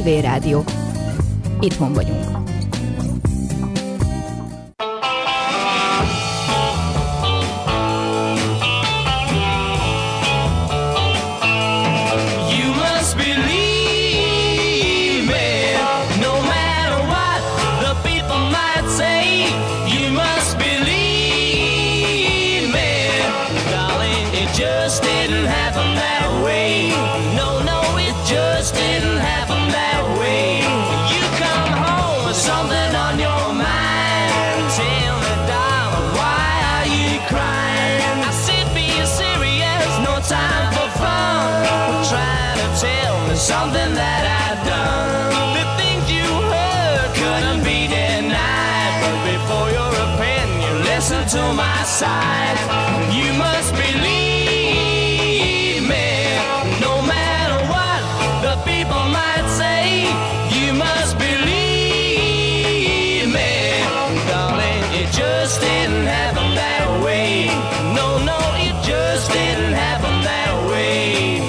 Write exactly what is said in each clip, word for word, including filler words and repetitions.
Civil Rádió. Itthon vagyunk. Something that I've done. The things you heard couldn't be denied. But before your opinion, listen to my side. You must believe me, no matter what the people might say. You must believe me, darling. It just didn't happen that way. No, no, it just didn't happen that way.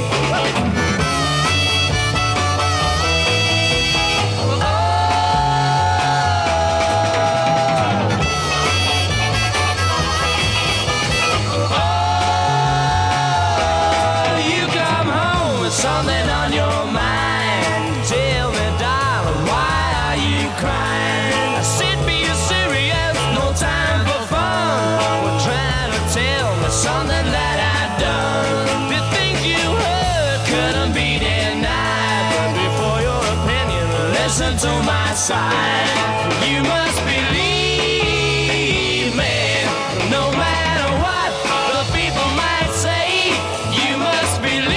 Something on your mind. Tell me, darling, why are you crying? I said be serious, no time for fun. We're trying to tell me something that I've done. The things you heard couldn't be denied. But before your opinion, listen to my side. You must believe me, no matter what the people might say. You must believe.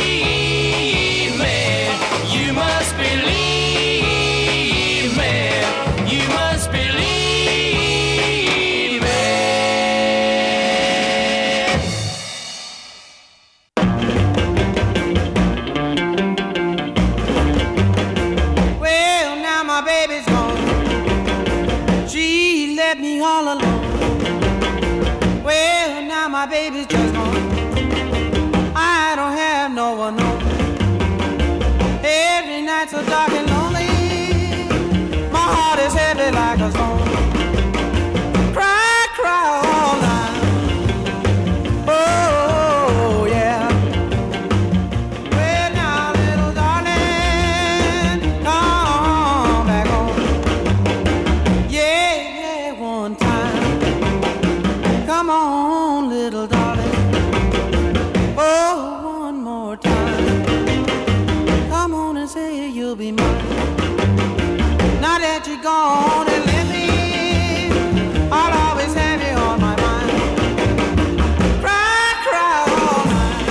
You must believe me. You must believe me. Well, now my baby's gone. She left me all alone. Well, now my baby's just gone. I don't have no one home. Every night so dark and lonely. My heart is heavy like a stone. Cry, cry all night. Oh, yeah. Well, now, little darling, come back home. Yeah, yeah, one time. Come on, little darling. Oh, one more time. Come on and say you'll be mine. Now that you're gone and left me, I'll always have you on my mind. Cry, cry all night.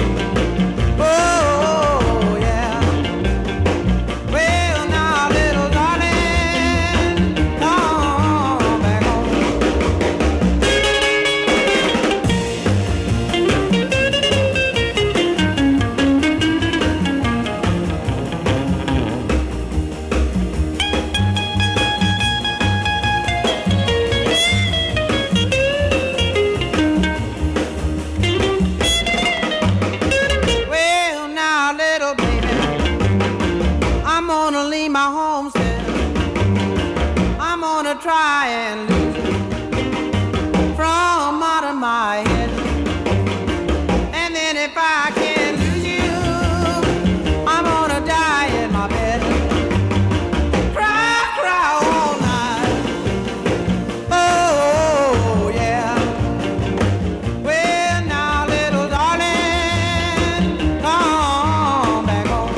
Oh, yeah. Well, now, little darling, come back home. Try and lose it from out of my head. And then if I can't lose you, I'm gonna die in my bed. Cry, cry all night. Oh, yeah. Well, now, little darling, come back home.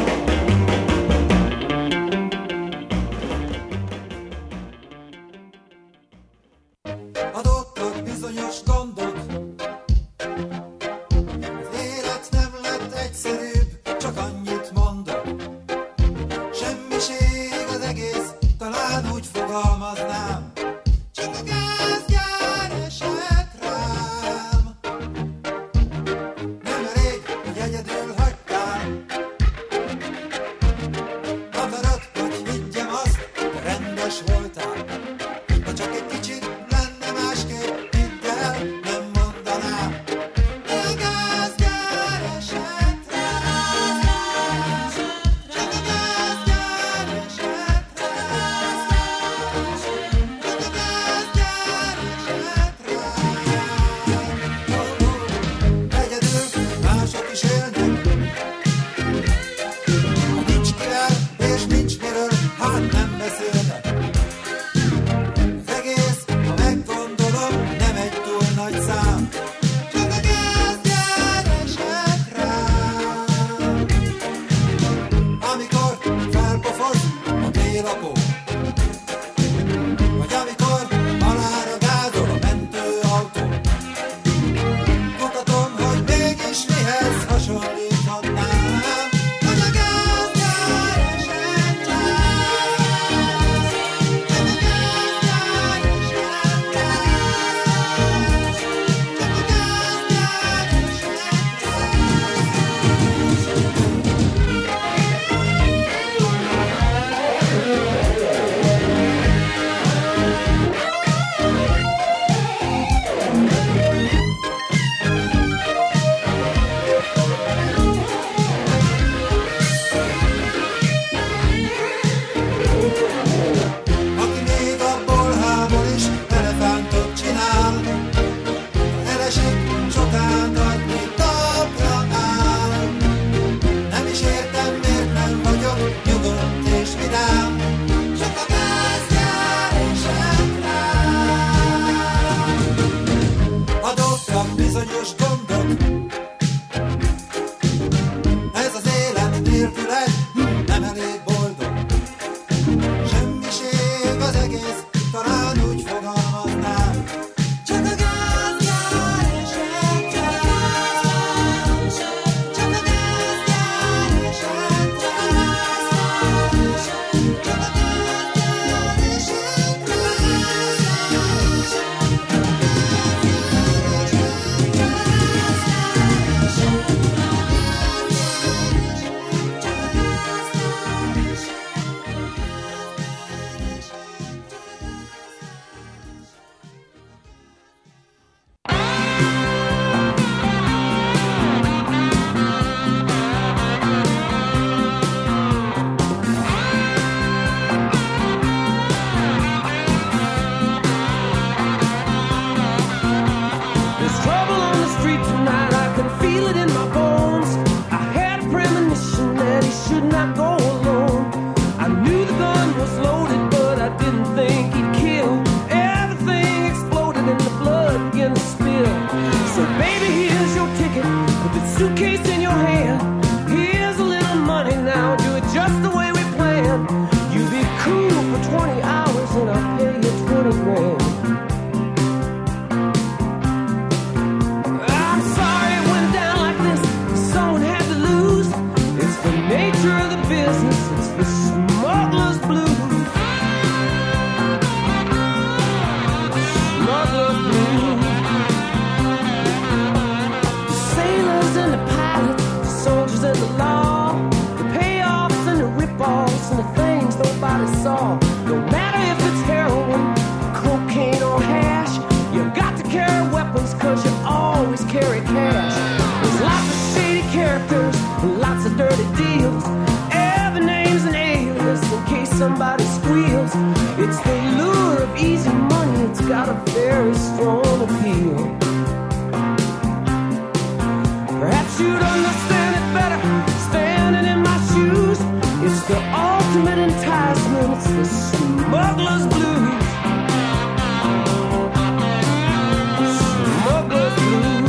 everybody saw. No matter if it's heroin, cocaine or hash, you got to carry weapons cause you always carry cash. There's lots of shady characters, lots of dirty deals. Every name's an alias in case somebody squeals. It's the lure of easy money, it's got a very strong appeal. Perhaps you'd understand it better standing in my shoes. It's the ultimate enticement, it's the smuggler's blues. Smuggler's blues.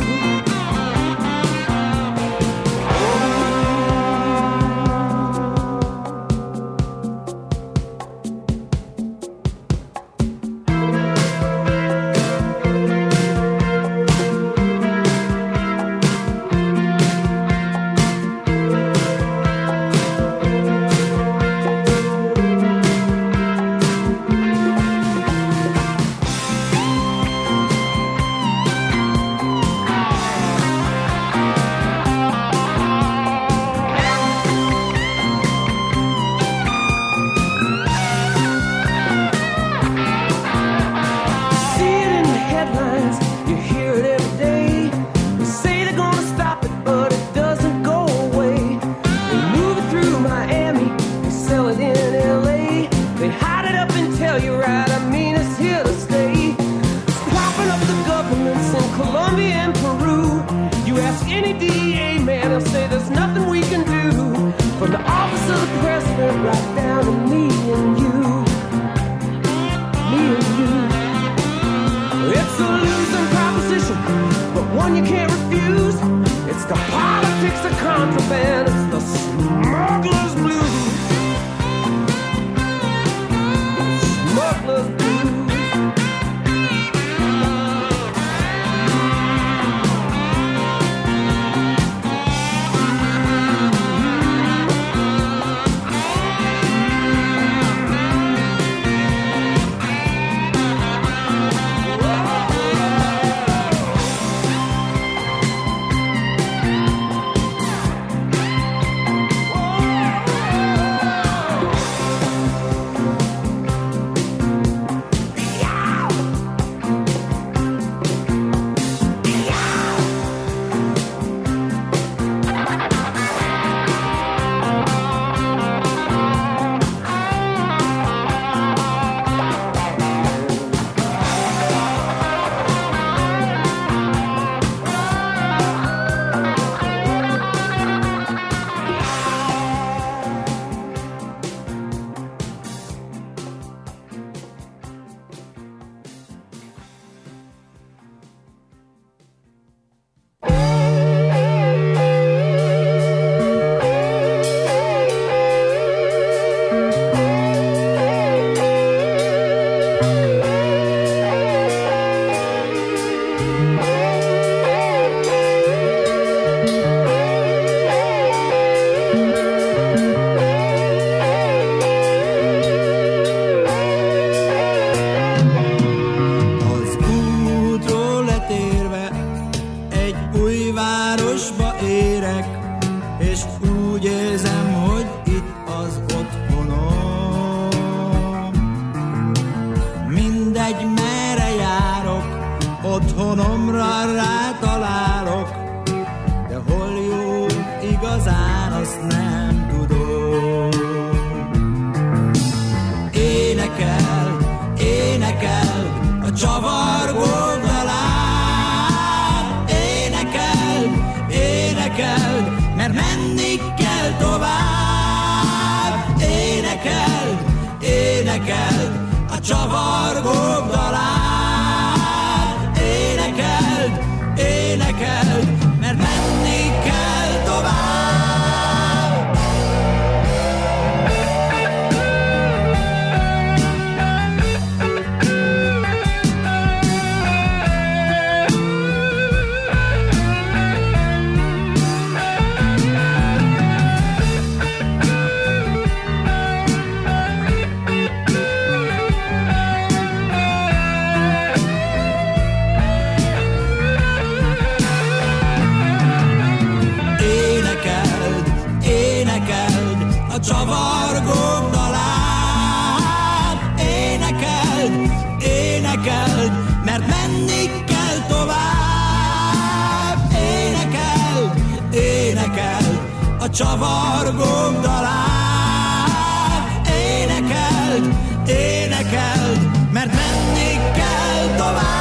csavargók dalát. Énekeld, énekeld, mert menni kell tovább.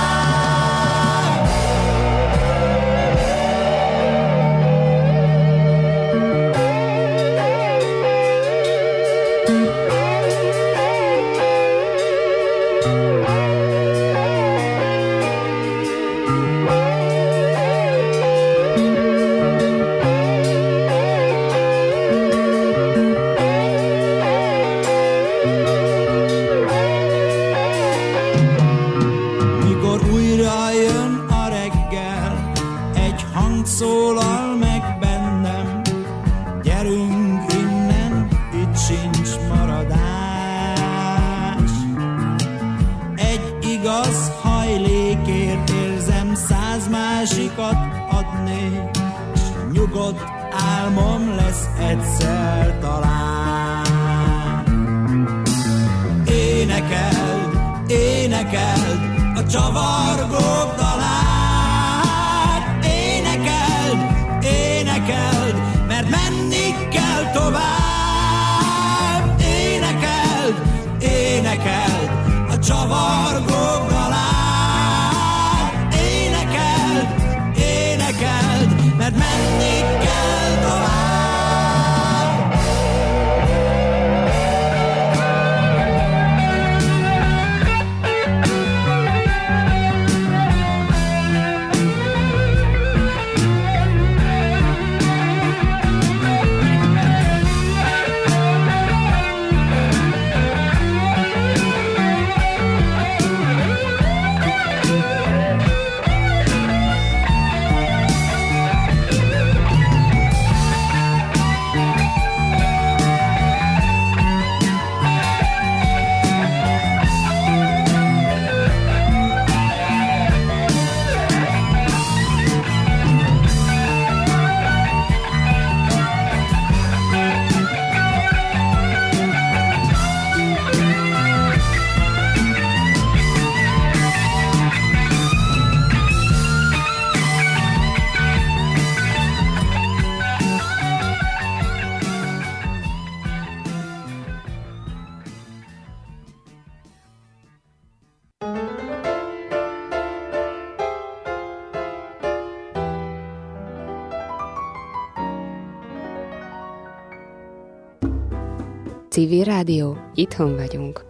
Szólal meg bennem, gyerünk innen, itt sincs maradás. Egy igaz hajlékért érzem, száz másikat adnék, s nyugodt álmom lesz egyszer talán. Énekeld, énekeld a csavargók dalát. Énekeld, mert menni kell tovább. Énekeld, énekeld a csavargók dalát. Énekeld, énekeld, mert menni kell tovább. Civil Rádió, itthon vagyunk.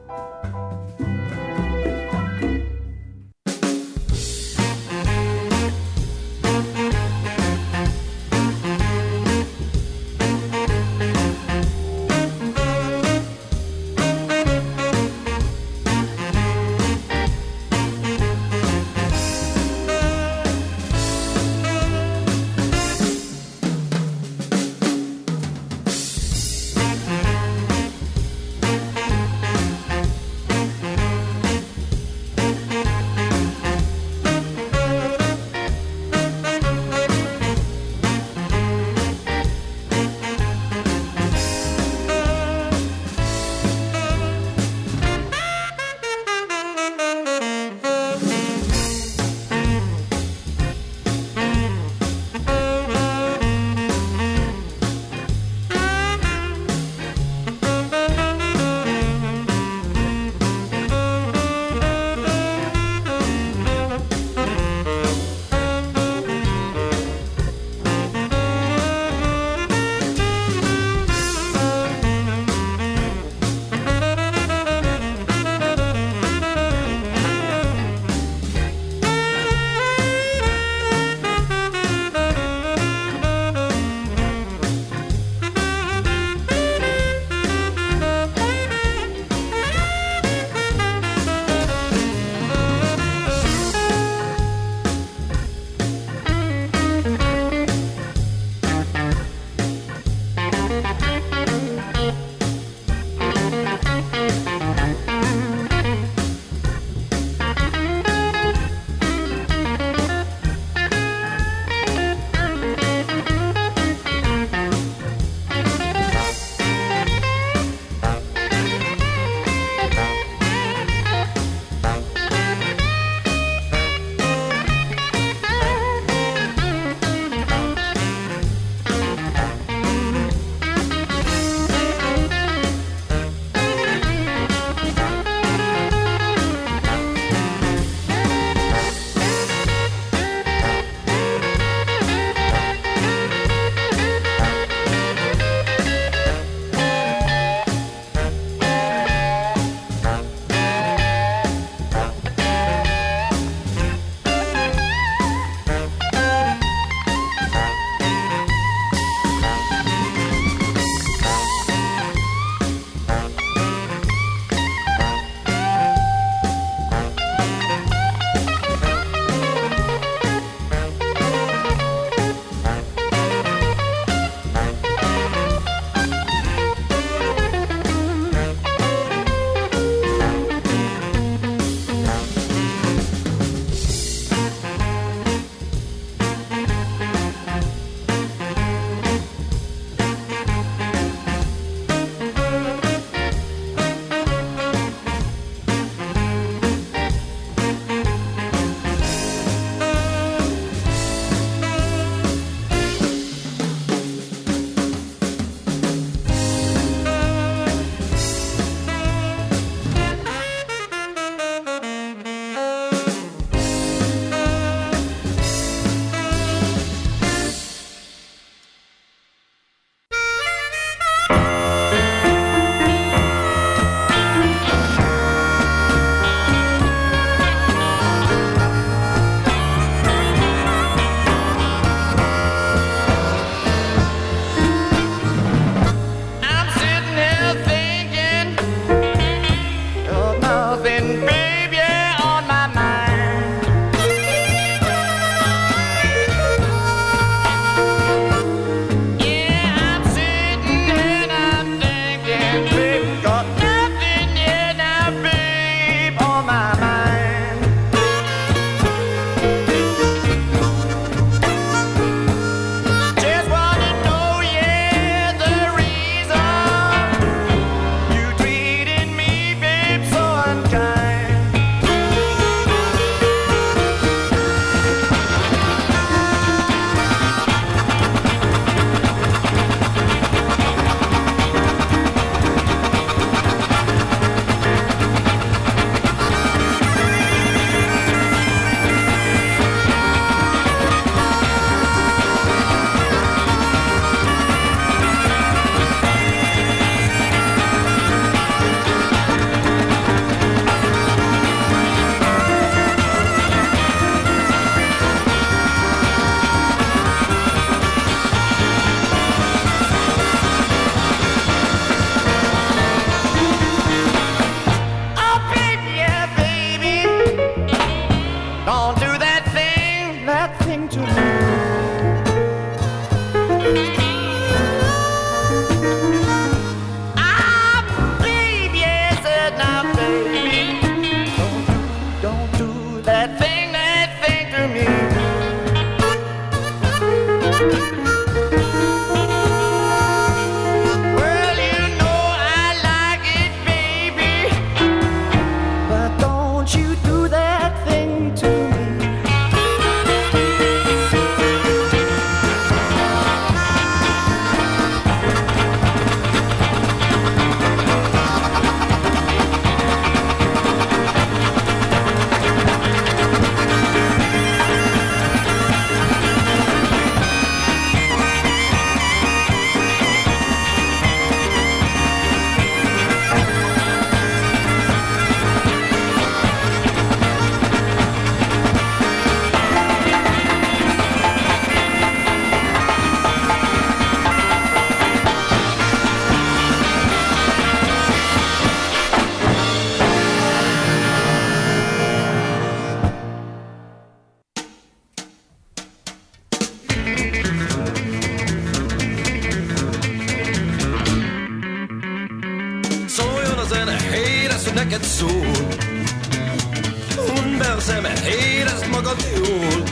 hogy neked szól. Hundd be a szemed, érezd magad jól.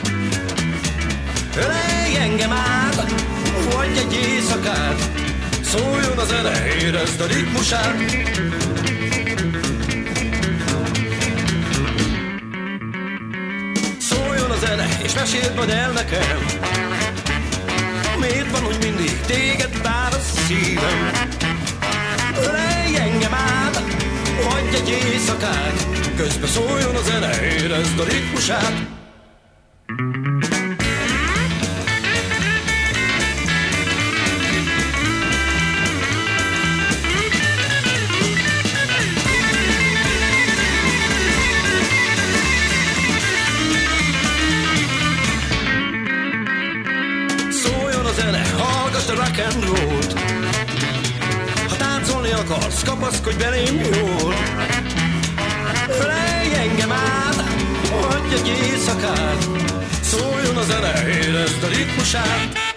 Ölelj engem át, vagy egy éjszakát, szóljon a zene, érezd a ritmusát. Szóljon a zene, és meséld majd el nekem, miért van, hogy mindig téged vár a szívem. Ölelj engem át, vagy egy éjszakát, közbe szóljon a zene, érezd a ritmusát. Hallgassd a rock and roll-t, ha táncolni akarsz, kapaszkodj belém jól. Ölelj engem át, hagyj egy éjszakát, szóljon a zene, érezd a ritmusát.